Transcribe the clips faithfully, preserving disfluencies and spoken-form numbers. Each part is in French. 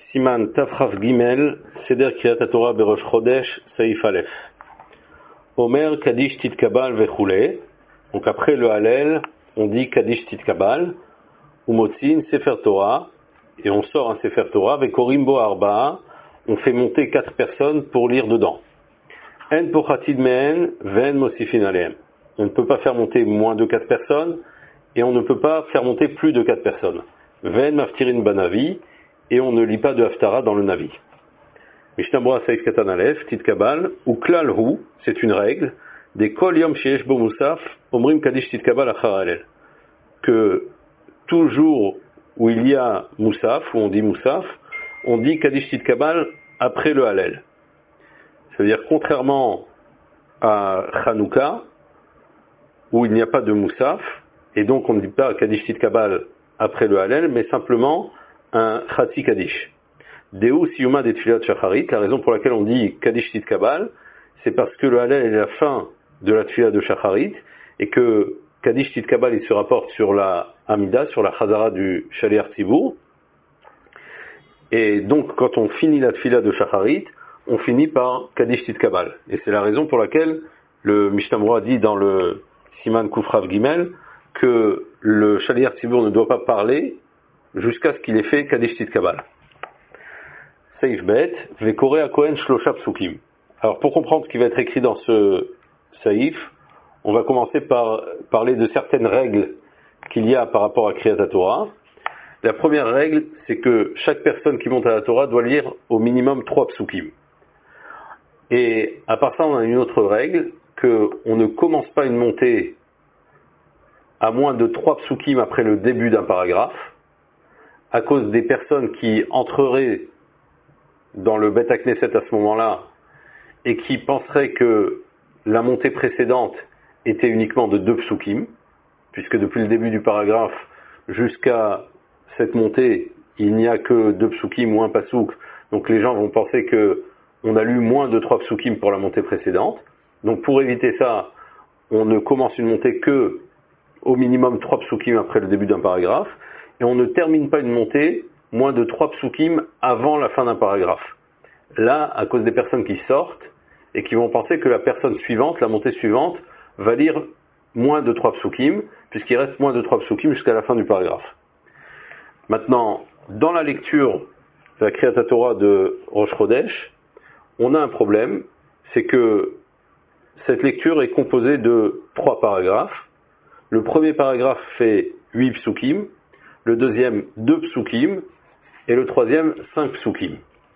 Siman Tafraf Gimel, Seder Kriyat HaTorah Berosh Chodesh, Saïf Aleph. Omer Kadish Titkabal Vechule. Donc après le Hallel, on dit Kadish Titkabal, Umotzin Sefer Torah, et on sort un Sefer Torah, Vekorimbo Arba'a, on fait monter quatre personnes pour lire dedans. En Pochatid Mehen, Ven Mosifin Aleem. On ne peut pas faire monter moins de quatre personnes, et on ne peut pas faire monter plus de quatre personnes. Ven Maftirin Banavi, et on ne lit pas de Haftara dans le Navi. Mishnah Berurah Saïf Katan Aleph, Titkabal, ou Klal Hu, c'est une règle, des Kol Yom Sheyesh Bo Musaf, Omrim Kadish Titkabal Achar Hallel. Que tout jour où il y a Musaf, où on dit Musaf, on dit Kadish Titkabal après le Hallel. C'est-à-dire, contrairement à Chanukah, où il n'y a pas de Musaf, et donc on ne dit pas Kadish Titkabal après le Hallel, mais simplement un Chatzi Kadish. Deu Siyuma des Tfilat Shacharit, la raison pour laquelle on dit Kadish Titkabal, c'est parce que le Hallel est la fin de la Tfilat de Shacharit, et que Kadish Titkabal il se rapporte sur la Amida, sur la Chazara du Shaliach Tzibur. Et donc quand on finit la Tfilat de Shacharit, on finit par Kadish Titkabal. Et c'est la raison pour laquelle le Mishnah Berurah dit dans le Siman Kufrav Gimel que le Shaliach Tzibur ne doit pas parler jusqu'à ce qu'il ait fait Kadish Titkabal. Seif Bet, Vekore Akohen Shlosha Psukim. Alors pour comprendre ce qui va être écrit dans ce Saïf, on va commencer par parler de certaines règles qu'il y a par rapport à Kriyat HaTorah. La première règle, c'est que chaque personne qui monte à la Torah doit lire au minimum trois psukim. Et à part ça, on a une autre règle, qu'on ne commence pas une montée à moins de trois psukim après le début d'un paragraphe, à cause des personnes qui entreraient dans le Bet HaKnesset à ce moment-là, et qui penseraient que la montée précédente était uniquement de deux psukim, puisque depuis le début du paragraphe jusqu'à cette montée, il n'y a que deux psukim ou un pasouk, donc les gens vont penser que on a lu moins de trois psukim pour la montée précédente. Donc pour éviter ça, on ne commence une montée que au minimum trois psukim après le début d'un paragraphe, et on ne termine pas une montée moins de trois psukim avant la fin d'un paragraphe. Là, à cause des personnes qui sortent, et qui vont penser que la personne suivante, la montée suivante, va lire moins de trois psukim, puisqu'il reste moins de trois psukim jusqu'à la fin du paragraphe. Maintenant, dans la lecture de la Kriyat HaTorah de Rosh Chodesh, on a un problème, c'est que cette lecture est composée de trois paragraphes. Le premier paragraphe fait huit psukim, le deuxième deux psukim, et le troisième cinq psukim.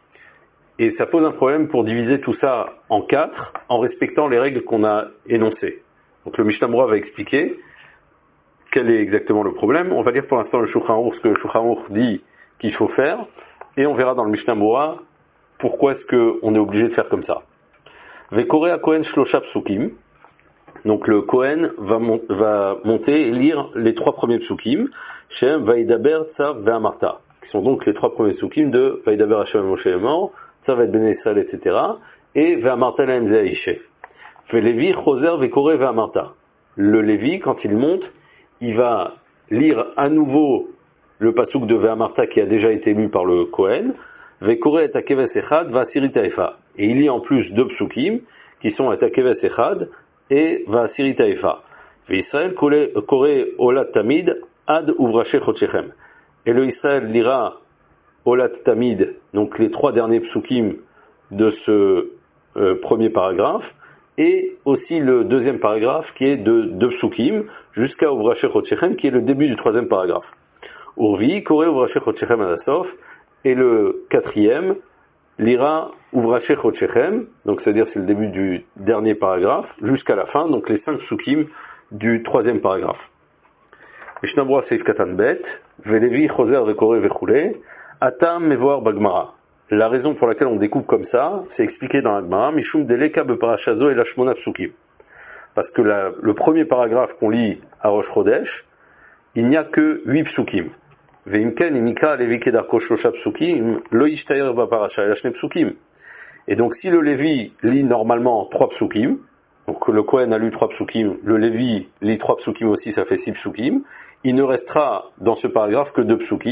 Et ça pose un problème pour diviser tout ça en quatre, en respectant les règles qu'on a énoncées. Donc le Mishnah Berurah va expliquer quel est exactement le problème. On va lire pour l'instant le Shulchan Aruch, ce que le Shulchan Aruch dit qu'il faut faire, et on verra dans le Mishnah Berurah pourquoi est-ce qu'on est obligé de faire comme ça. Vekore Akohen Shlosha Psukim. Donc le Kohen va, mon- va monter et lire les trois premiers psukim, Shem Vaidaber Tzav Ve'amarta, qui sont donc les trois premiers psukim de Vaidaber Hashem Moshe Emor, Tzav et Ben Israël, et cetera, et Ve'amarta Lahem Ze Aishe. Ve'Levi Choser Vekore Ve'amarta. Le Lévi, quand il monte, il va lire à nouveau le pasuk de Ve'amarta qui a déjà été lu par le Kohen, Vekore et Akeves Echad Va'asirit Haefa. Et il lit en plus deux psukim, qui sont et Akeves Echad et Va'asirit Haefa. Ve'Israël Kore Olat Tamid Ad Uvrache Chodshechem. Et le Israël lira Olat Tamid, donc les trois derniers psukim de ce euh, premier paragraphe, et aussi le deuxième paragraphe qui est de deux psukim, jusqu'à Uvrache Chodshechem, qui est le début du troisième paragraphe. Urvi Kore Uvrache Chodshechem Adasof, et le quatrième lira Uvrache Chodshechem, donc c'est-à-dire c'est le début du dernier paragraphe, jusqu'à la fin, donc les cinq psukim du troisième paragraphe. Mishnah Berurah Seif Katan Bet, Ve'Levi Choser Vekore Vechule, Atam Mevoar Bagmara. La raison pour laquelle on découpe comme ça, c'est expliqué dans la Gemara, Mishum Deleka Beparashazo et Lashmona Psukim. Parce que la, le premier paragraphe qu'on lit à Rosh Chodesh, il n'y a que huit psukim. Ve'imken inikra Levi kedarko shlosha psukim, lo yishtayer baparasha elashne psukim. Et donc si le Lévi lit normalement trois psukim, donc le Kohen a lu trois psukim, le Lévi lit trois psukim aussi, ça fait six psukim, il ne restera dans ce paragraphe que deux psukim.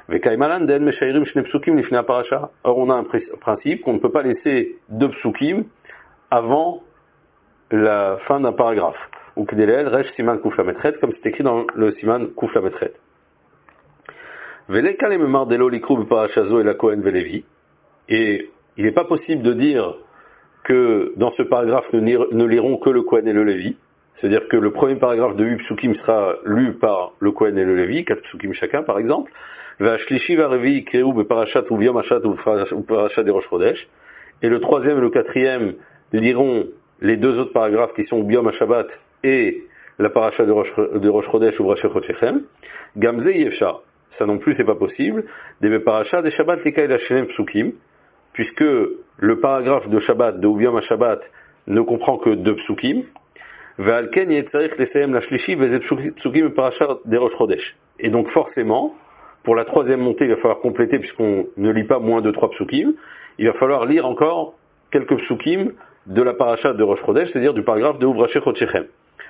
Or, on a un principe qu'on ne peut pas laisser deux psukim avant la fin d'un paragraphe. Ou Kdelel, Resh Siman Kuf Lametret, comme c'est écrit dans le Siman Kuf Lametret. Velekale Memar Delo Likru Beparachazo et la Kohen Velevi. Et il n'est pas possible de dire que dans ce paragraphe ne liront que le Kohen et le Lévi. C'est-à-dire que le premier paragraphe de huit psukim sera lu par le Kohen et le Lévi, quatre psukim chacun par exemple. Et le troisième et le quatrième liront les deux autres paragraphes qui sont Biom HaShabbat et la paracha de Rosh, de Rosh Chodesh ou Bracha Chodshechem. Gamze Yefsha, ça non plus c'est pas possible. Des paracha des Shabbat Lika et Shelem psukim, puisque le paragraphe de Shabbat, de Biom HaShabbat, ne comprend que deux psukim. Et donc forcément, pour la troisième montée, il va falloir compléter, puisqu'on ne lit pas moins de trois psukim, il va falloir lire encore quelques psukim de la paracha de Rosh Chodesh, c'est-à-dire du paragraphe de Uvrashe Chodshechem.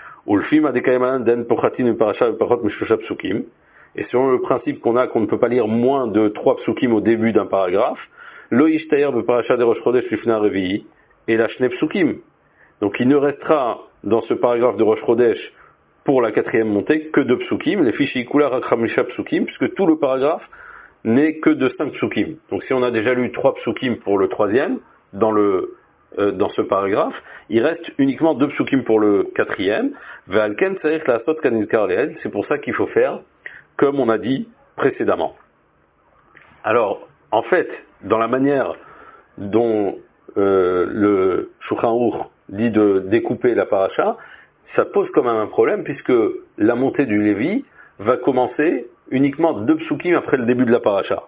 Et selon le principe qu'on a, qu'on ne peut pas lire moins de trois psukim au début d'un paragraphe, Lo yishtayer beparacha de Rosh Chodesh lifna revi'i, et la shne psukim. Donc il ne restera dans ce paragraphe de Rosh Chodesh pour la quatrième montée que deux psukim, les fichiers kula rakhamisha psukim, puisque tout le paragraphe n'est que de cinq psukim. Donc si on a déjà lu trois psukim pour le troisième, dans le euh, dans ce paragraphe, il reste uniquement deux psukim pour le quatrième. Ve'alken tzarich la'asot kanizkar le'ed, c'est pour ça qu'il faut faire comme on a dit précédemment. Alors, en fait, dans la manière dont euh, le Shulchan Aruch dit de découper la paracha, ça pose quand même un problème, puisque la montée du Lévi va commencer uniquement deux psukim après le début de la paracha,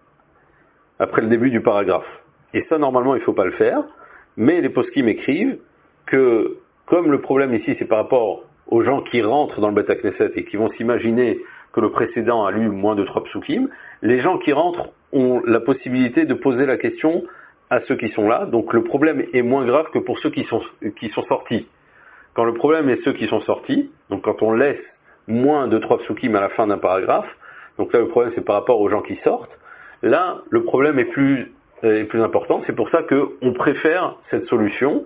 après le début du paragraphe. Et ça, normalement, il ne faut pas le faire, mais les poskim écrivent que, comme le problème ici, c'est par rapport aux gens qui rentrent dans le Beth HaKnesset et qui vont s'imaginer que le précédent a lu moins de trois psukim, les gens qui rentrent ont la possibilité de poser la question à ceux qui sont là, donc le problème est moins grave que pour ceux qui sont, qui sont sortis. Quand le problème est ceux qui sont sortis, donc quand on laisse moins de trois psukim à la fin d'un paragraphe, donc là le problème c'est par rapport aux gens qui sortent, là le problème est plus, est plus important, c'est pour ça qu'on préfère cette solution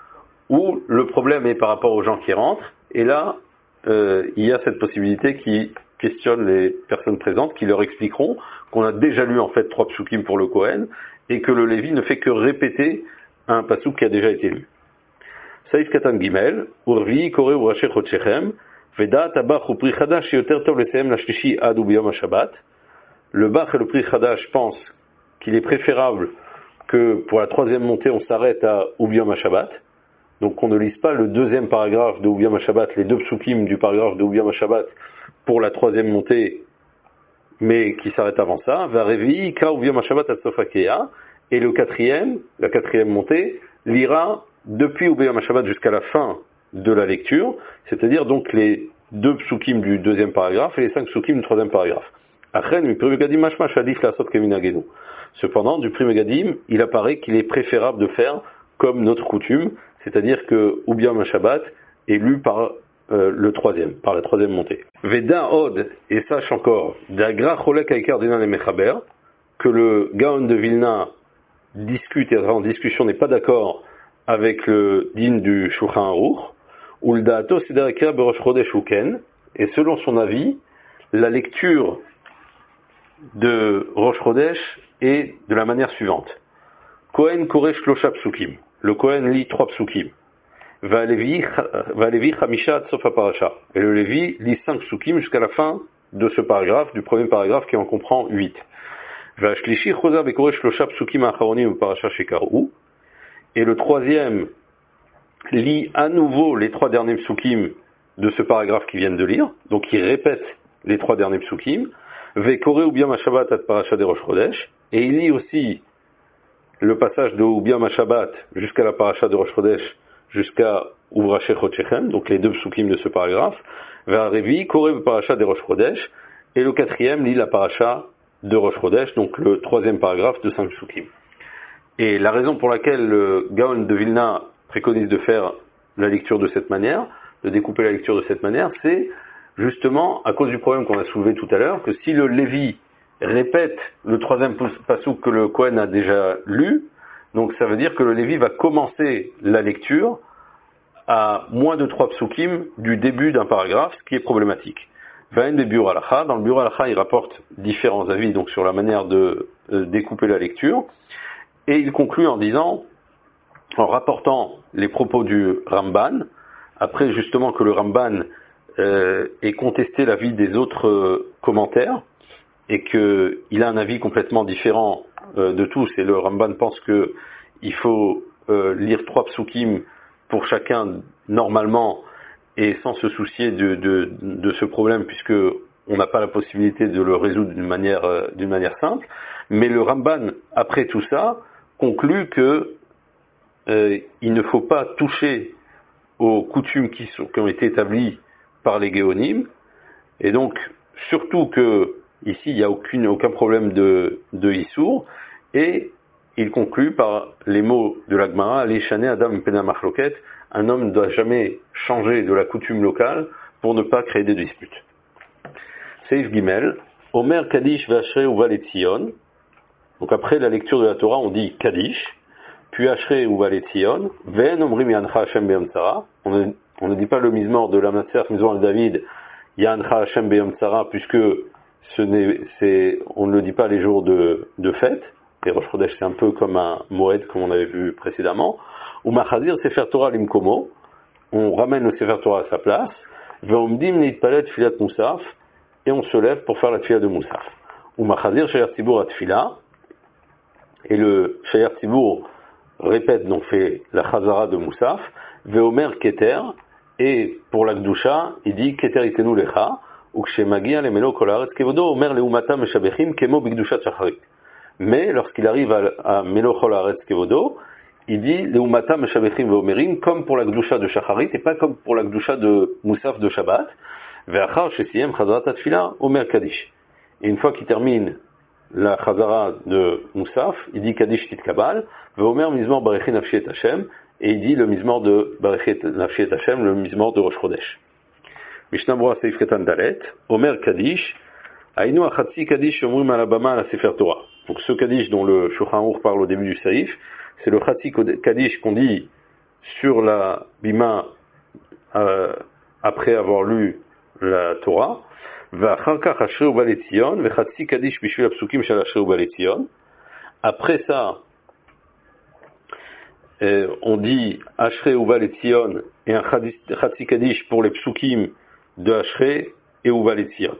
où le problème est par rapport aux gens qui rentrent, et là euh, il y a cette possibilité qui questionne les personnes présentes, qui leur expliqueront qu'on a déjà lu en fait trois psukim pour le Kohen, et que le Lévi ne fait que répéter un pasuk qui a déjà été lu. Saïf Katan Gimel, Urvi, Kore, Urache Chodshechem, Veda, Tabach, ou Pri Chadash, Yoter Tov, Lesem, Lashlishi, Ad, ou Biyom HaShabbat. Le Bach et le Pri Chadash pensent qu'il est préférable que pour la troisième montée, on s'arrête à Ubiyom HaShabbat. Donc qu'on ne lise pas le deuxième paragraphe de Ubiyom HaShabbat, les deux psukim du paragraphe de Ubiyom HaShabbat pour la troisième montée, mais qui s'arrête avant ça. Va Revi, Ka Ubiyom HaShabbat at Sofakeya. Et le quatrième, la quatrième montée, lira depuis Ubiyom HaShabbat jusqu'à la fin de la lecture, c'est-à-dire donc les deux psukim du deuxième paragraphe et les cinq psukim du troisième paragraphe. Cependant, du Pri Megadim, il apparaît qu'il est préférable de faire comme notre coutume, c'est-à-dire que Ubiyom HaShabbat est lu par euh, le troisième, par la troisième montée. Veda Od, et sache encore, d'Agra Cholek Aikar Dinan et Mechaber, que le Gaon de Vilna discute et en discussion n'est pas d'accord avec le din du Shulchan Aruch, ou le Da'ato Siderakira Berosh Chodesh Uken, et selon son avis, la lecture de Rosh Chodesh est de la manière suivante. Kohen Koresh Shlosha Psukim. Le Kohen lit trois psukim. Va Levi Chamisha Ad Sof HaParasha. Et le Lévi lit cinq psukim jusqu'à la fin de ce paragraphe, du premier paragraphe qui en comprend huit. Va Shlishi Chosa Bekoresh Shlosha Psukim Acharonim Parasha Shekaru. Et le troisième lit à nouveau les trois derniers psukim de ce paragraphe qu'ils viennent de lire. Donc il répète les trois derniers psukim. Vekore Ubiyom HaShabbat Ad Parasha de Rosh Chodesh. Et il lit aussi le passage de Ubiyom HaShabbat jusqu'à la paracha de Rosh Chodesh, jusqu'à Uvrache Chodshechem, donc les deux psukim de ce paragraphe, vers Revi, Kore paracha de Rosh Chodesh, et le quatrième lit la paracha de Rosh Chodesh, donc le troisième paragraphe de cinq psukim. Et la raison pour laquelle le Gaon de Vilna préconise de faire la lecture de cette manière, de découper la lecture de cette manière, c'est justement à cause du problème qu'on a soulevé tout à l'heure, que si le Lévi répète le troisième pasouk que le Kohen a déjà lu. Donc ça veut dire que le Lévi va commencer la lecture à moins de trois psukim du début d'un paragraphe, ce qui est problématique. Vain de Biur Halacha, dans le Biur Halacha, il rapporte différents avis donc sur la manière de euh, découper la lecture, et il conclut en disant, en rapportant les propos du Ramban, après justement que le Ramban euh, ait contesté l'avis des autres euh, commentaires, et qu'il a un avis complètement différent euh, de tous, et le Ramban pense que il faut euh, lire trois psukim pour chacun normalement et sans se soucier de, de, de ce problème, puisque on n'a pas la possibilité de le résoudre d'une manière, euh, d'une manière simple. Mais le Ramban, après tout ça, conclut que euh, il ne faut pas toucher aux coutumes qui, sont, qui ont été établies par les Géonim, et donc surtout que ici il n'y a aucune, aucun problème de, de Issour, et il conclut par les mots de la Gemara, Leishane Adam Pena Machloket, un homme ne doit jamais changer de la coutume locale pour ne pas créer des disputes. Seif Gimel, Omer Kadish Vachrei Uval Etzion. Donc après la lecture de la Torah, on dit Kadish, puis Achrei Uval Etzion, Ven Omrim Yancha Hashem Beyom Tzara. On ne, on ne dit pas le mismor de la Matzert Mizmor al David, Yancha Hashem Beyom Tzara, puisque ce n'est, c'est, on ne le dit pas les jours de, de fête. Et Rosh Chodesh, c'est un peu comme un Moed, comme on avait vu précédemment. Ou Machazir Sefer Torah Limkomo, on ramène le Sefer Torah à sa place. Ve'omdim Neitpalet Tfilat Moussaf, et on se lève pour faire la Tfilat de Moussaf. Ou Machazir Shayer Tzibour Atfila, et le Shayer Tzibour répète, donc fait la Chazara de Moussaf. Ve'omer Keter, et pour la Gdusha, il dit Keter Itenu Lecha, ou Kshemagia Lemelo Kol Haaretz Kevodo, Omer Leumata Meshabechim Kemo Bigdushat Shacharit. Mais lorsqu'il arrive à, à Melochol Haaretz Kevodo, il dit Leumata Meshabechim Veomerim, comme pour la Gdusha de Shacharit, et pas comme pour la Gdusha de Moussaf de Shabbat. Ve'achar Shesiyem Chazarat Atfila, Omer Kadish. Et une fois qu'il termine la Chazara de Moussaf, il dit Kadish Titkabal, Veomer Mizmor Barechi Nafshi et Hashem, et il dit le Mizmor de Barechi Nafshi et Hashem, le Mizmor de Rosh Chodesh. Mishnah Berurah Seif Ketan Dalet, Omer Kadish, Aïnou Achatzi Kadish Omrim Alabama à la Sefer Torah. Donc ce Kadish dont le Shulchan Aruch parle au début du Saïf, c'est le Chatzi Kadish qu'on dit sur la Bima euh, après avoir lu la Torah. Après ça, euh, on dit Ashrei Uval Etzion et un Chatzi Kadish pour les psukim de Ashrei et Uval Etzion.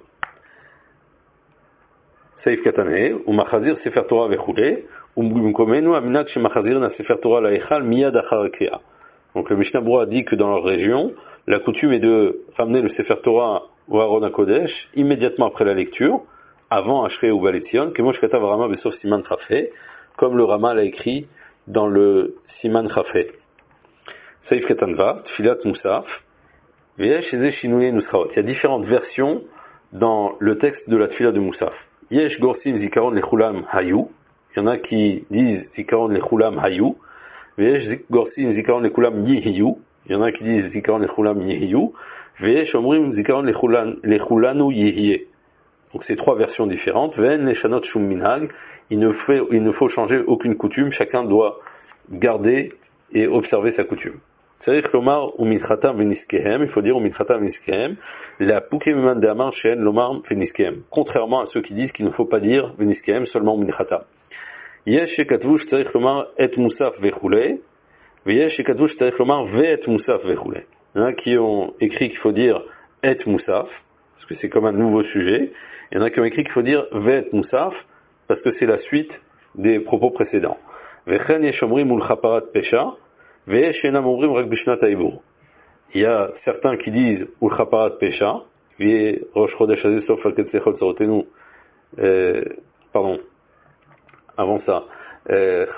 Seif Katane, ou Machazir Sefer Torah vechule, ou Mkomenu Aminak chez Machazir na Sefer Torah la Echal miyad achar Kriya. Donc le Mishnah Berurah dit que dans leur région, la coutume est de ramener le Sefer Torah au Aron HaKodesh immédiatement après la lecture, avant Ashrei ou Valetzion, que Moshe Katav Rama Bessof Siman Chafé, comme le Rama l'a écrit dans le Siman Chafé. Seif Katanva, Tfilat Moussaf, Veyesh Eze Shinouye Nusraot. Il y a différentes versions dans le texte de la Tfilat de Moussaf. Yesh Gorsim Zikaron Lechulam Hayu. Il y en a qui disent Zikaron Lechulam Hayu. Veyesh Gorsim Zikaron Lechulam Yihiyu. Il y en a qui disent Zikaron Lechulam Yihiyu. Veyesh Omrim Zikaron Lechulanu Yihye. Donc c'est trois versions différentes. Ven Leshanot Shum Minhag. Il ne faut, il ne faut changer aucune coutume. Chacun doit garder et observer sa coutume. C'est-à-dire que l'omar ou mitchatam veniskehem, il faut dire ou mitchatam veniskehem, la poukemuman de amar shen l'omar veniskehem. Contrairement à ceux qui disent qu'il ne faut pas dire veniskehem, seulement mitchatam. Yesh shekatvush tzarich lomar et moussaf vechule, veyesh shekatvush tzarich lomar ve et moussaf vechule. Il y en a qui ont écrit qu'il faut dire et moussaf, parce que c'est comme un nouveau sujet. Il y en a qui ont écrit qu'il faut dire ve et moussaf, parce que c'est la suite des propos précédents. Vechen yesh omrim ul chaparat pesha, il y a certains qui disent Ul Chaparat Pesha, pardon, avant ça, et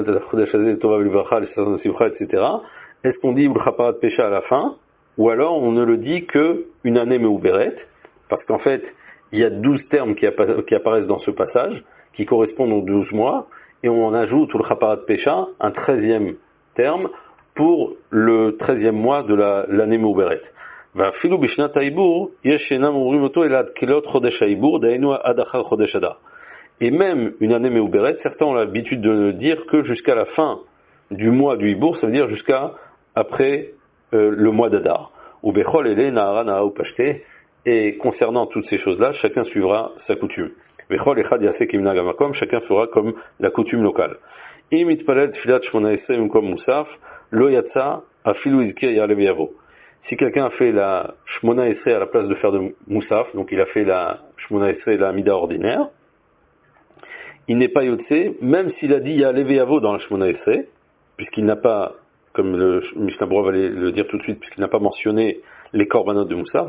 cetera. Est-ce qu'on dit Ul Chaparat Pesha à la fin, ou alors on ne le dit que une année Meuberet, parce qu'en fait, il y a douze termes qui, appa- qui apparaissent dans ce passage, qui correspondent aux douze mois, et on en ajoute Ul Chaparat Pesha, un treizième terme, pour le treizième mois de la, l'année Meuberet. ואפילו בשנת העיבור, יש שאינם אומרים אותו אלא עד כלות חודש העיבור, דהיינו עד אחר חודש אדר. Et même une année méouberet, certains ont l'habitude de ne dire que jusqu'à la fin du mois du Hibour, ça veut dire jusqu'à après euh, le mois d'Adar. Ou Bechol ele Nahara Naha ou Pashte. Et concernant toutes ces choses-là, chacun suivra sa coutume. Bechol echad yaseh kimnag hamakom, chacun fera comme la coutume locale. Im itpalel tfilat shmona esrei mimkom musaf, lo yatsa afilu izkir ya'alev yavo. Si quelqu'un a fait la shmona esrei à la place de faire de moussaf, donc il a fait la shmona esrei la mida ordinaire, il n'est pas yotse, même s'il a dit ya'alev yavo dans la shmona esrei, puisqu'il n'a pas, comme le Mishnah Berurah va le dire tout de suite, puisqu'il n'a pas mentionné les korbanot de Moussaf,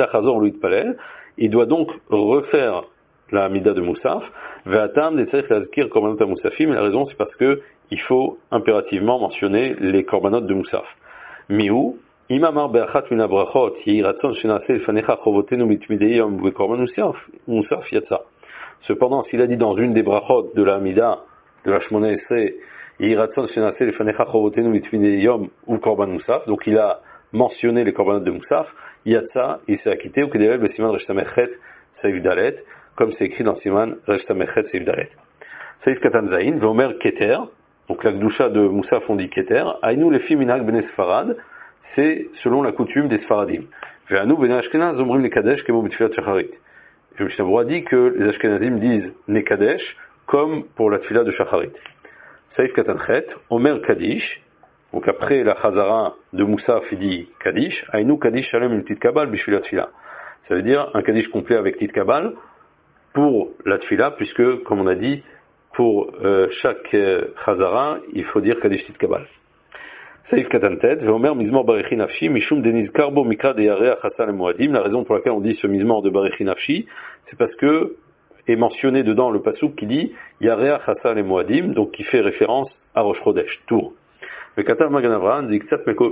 il doit donc refaire la Amida de Moussaf, et la raison c'est parce que il faut impérativement mentionner les korbanot de Moussaf. Miou, imamar be'achat min habrachot, yehi ratzon shenaseh lefanecha chovotenu mitmidei yom bekorban Moussaf yatsa. Cependant, s'il a dit dans une des brachot de la Amida, de la Shmona Esrei, yehi ratzon shenaseh lefanecha chovotenu mitmidei yom ou korban Moussaf, donc il a mentionné les korbanot de Moussaf, Yatsa, il s'est acquitté, ou Kedelev, le Siman Resh Tamechet, Seif Dalet, comme c'est écrit dans Siman Resh Tamechet, Seif Dalet. Seif Katan Zayin, Vomer Keter, donc la Gdusha de Moussaf on dit Keter, Aïnou les Minag Bene Sfarad, c'est selon la coutume des Sfaradim. Ve'anou Bene Ashkenaz, Omrim le Kadesh, Kemo B'Tfilat Shacharit. Le Mishnah Berurah dit que les Ashkenazim disent Nekadesh, comme pour la Tfila de Shacharit. Seif Katan Chet, Omer Kadish, donc après la Chazara de Moussaf, il dit Kaddish, Aïnou Kaddish Shalem une petite Kabbal, Bishvila Tfila. Ça veut dire un Kaddish complet avec petite Kabbal pour la Tfila, puisque, comme on a dit, pour euh, chaque euh, Chazara, il faut dire Kaddish petite Kabbal. Saïf Katantet, Veomer Mizmor Barechi Nafshi, Mishum Deniz Karbo Mikra de Yarea Chassa le Moadim. La raison pour laquelle on dit ce Mizmor de Barechi Nafshi, c'est parce que est mentionné dedans le pasuk qui dit Yarea Chassa le Moadim, donc qui fait référence à Rosh Chodesh, Tour. Le Katav Magan Avraham dit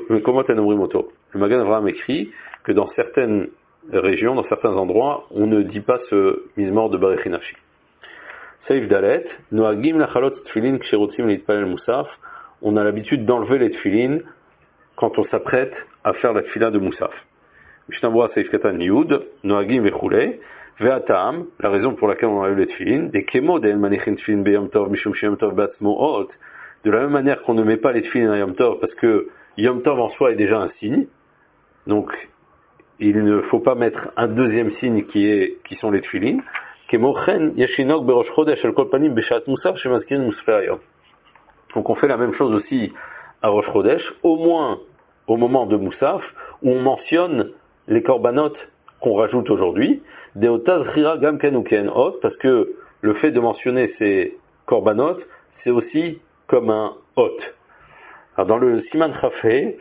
Le Magan Avraham écrit que dans certaines régions, dans certains endroits, on ne dit pas ce Mizmor de Barechi Nafshi. Saïf Dalet, Noagim Lachalot Tfilin Ksherotzim Litpalel Moussaf. On a l'habitude d'enlever les tfilin quand on s'apprête à faire la tfila de Moussaf. Mishnah Berurah Saïf Katan Yud, Noagim Vechule, Ve'atam, la raison pour laquelle on enlève les tfilin, des Kemo de El Manichin Tfilin Beyom Tov Mishum Sheyom Tov Batzmo Ot. De la même manière qu'on ne met pas les tfilin à Yom Tov, parce que Yom Tov en soi est déjà un signe, donc il ne faut pas mettre un deuxième signe qui est, qui sont les tfilin. Kemochen Yeshinok Berosh Chodesh El Kol Panim Beshat Moussaf Shemazkirin Musfei Hayom. Donc on fait la même chose aussi à Rosh Chodesh, au moins au moment de Moussaf, où on mentionne les korbanot qu'on rajoute aujourd'hui, Deotaz Chira Gam Ken ou Ken Ot, parce que le fait de mentionner ces korbanot, c'est aussi comme un hot. Alors dans le Siman Chafé,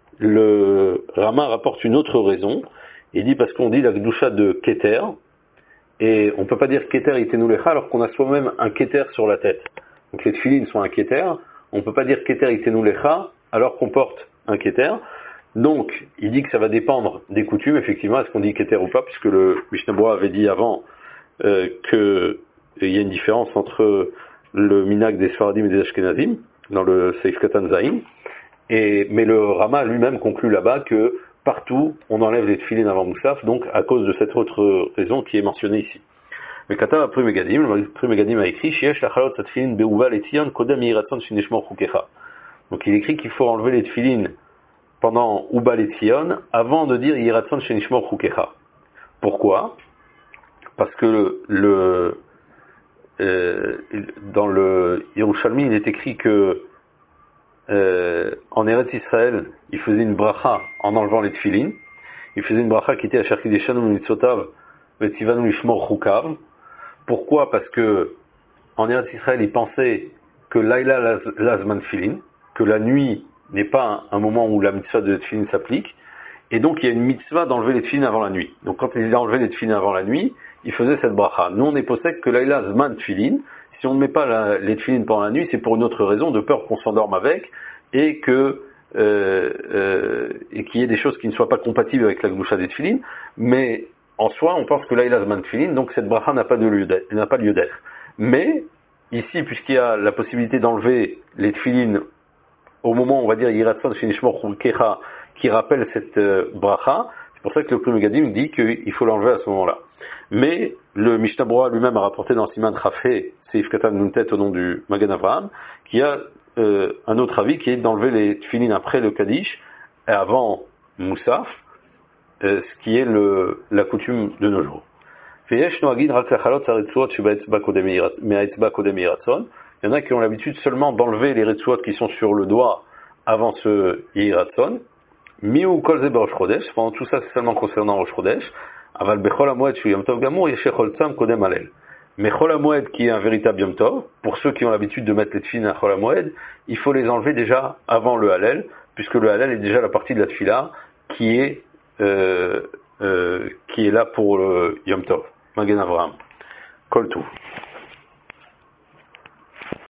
le Rama rapporte une autre raison. Il dit parce qu'on dit la Gdusha de Keter, et on ne peut pas dire Keter itenulecha alors qu'on a soi-même un Keter sur la tête. Donc les tfilin sont un Keter, on ne peut pas dire Keter itenulecha alors qu'on porte un Keter. Donc il dit que ça va dépendre des coutumes, effectivement, est-ce qu'on dit Keter ou pas, puisque le Mishnah Berurah avait dit avant euh, qu'il y a une différence entre le minag des Sfaradim et des Ashkenazim, dans le Seif Katan Zayin, et, mais le Rama lui-même conclut là-bas que partout on enlève les tfilin avant Moussaf, donc à cause de cette autre raison qui est mentionnée ici. Le Katav après Megadim, le Pri Megadim a écrit Shiesh lachalot tfilin beuval etzion kodem yiratzon shinishmor chukecha. Donc il écrit qu'il faut enlever les tfilin pendant Ubal etzion avant de dire yiratzon shinishmor chukecha. Pourquoi? Parce que le, le Euh, dans le Yerushalmi, il est écrit que euh, en Eretz Israël, il faisait une bracha en enlevant les tfilin. Il faisait une bracha qui était à Sharkideshanu Mitzotav Vetzivanu Lishmor Chukav. Pourquoi? Parce que en Eretz Israël, il pensait que Laila Lazman Tfilin, que la nuit n'est pas un, un moment où la mitzvah de tfilin s'applique, et donc il y a une mitzvah d'enlever les tfilin avant la nuit. Donc quand il a enlevé les tfilin avant la nuit, il faisait cette bracha. Nous, on est possède que Laila Zman Tfilin, si on ne met pas la, les tfilin pendant la nuit, c'est pour une autre raison, de peur qu'on s'endorme avec, et que euh, euh, et qu'il y ait des choses qui ne soient pas compatibles avec la gdusha des tfilin, mais en soi, on pense que Laila Zman Tfilin, donc cette bracha n'a pas de lieu d'être, n'a pas lieu d'être. Mais, ici, puisqu'il y a la possibilité d'enlever les tfilin au moment, on va dire, Yiratson Shinishmor Chukecha, qui rappelle cette euh, bracha, pour ça que le Pri Megadim dit qu'il faut l'enlever à ce moment-là. Mais le Mishnah Berurah lui-même a rapporté dans Siman Chafé, Seif Katan Nuntet au nom du Magen Avraham, qu'il y a euh, un autre avis qui est d'enlever les tefilines après le Kaddish et avant Moussaf, euh, ce qui est le, la coutume de nos jours. Il y en a qui ont l'habitude seulement d'enlever les retsuot qui sont sur le doigt avant ce Yehiratson. Miu kol ze b'Rosh Chodesh, pendant tout ça c'est seulement concernant Rosh Chodesh. Aval bechol hamoed shu Yom Tov gamur yeshechol tzam kodem alel. Mais chol hamoed qui est un véritable Yom Tov, pour ceux qui ont l'habitude de mettre les tefilines à chol hamoed, il faut les enlever déjà avant le halel, puisque le halel est déjà la partie de la tefila qui est euh, euh, qui est là pour le Yom Tov. Magen Avraham. Kol tout.